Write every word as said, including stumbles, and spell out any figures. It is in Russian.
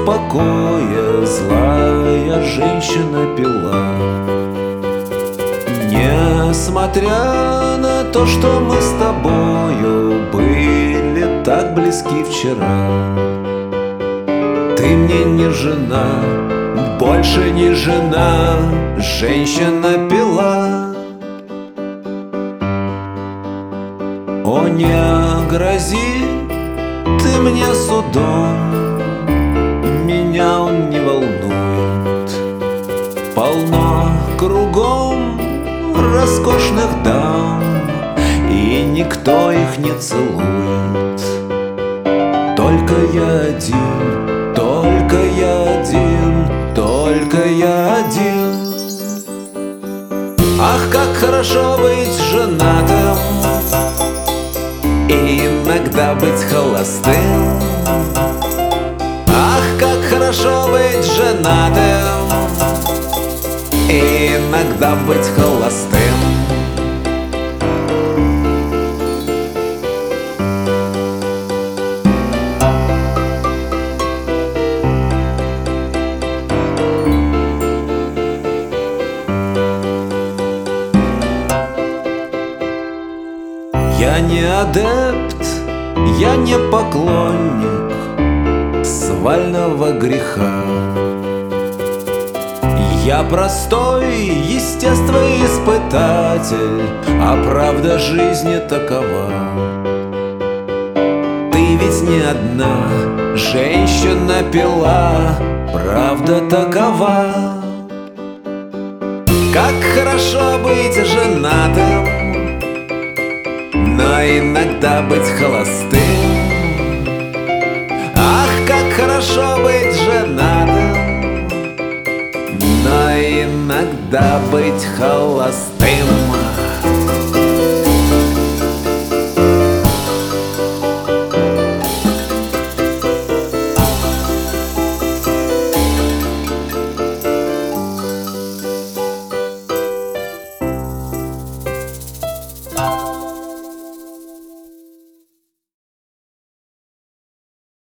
покоя злая женщина пила. Несмотря на то, что мы с тобою были так близки вчера, ты мне не жена, больше не жена, женщина пила. О, не грози ты мне судом, меня он не волнует. Полно кругом роскошных дам, и никто их не целует. Только я один, только я один, только я один. Ах, как хорошо быть женатым и иногда быть холостым. Ах, как хорошо быть женатым и иногда быть холостым. Я не адепт, я не поклонник свального греха. Я простой естествоиспытатель, а правда жизни такова. Ты ведь не одна женщина пила, правда такова. Как хорошо быть женатым, но иногда быть холостым. Ах, как хорошо быть женатым, но иногда быть холостым.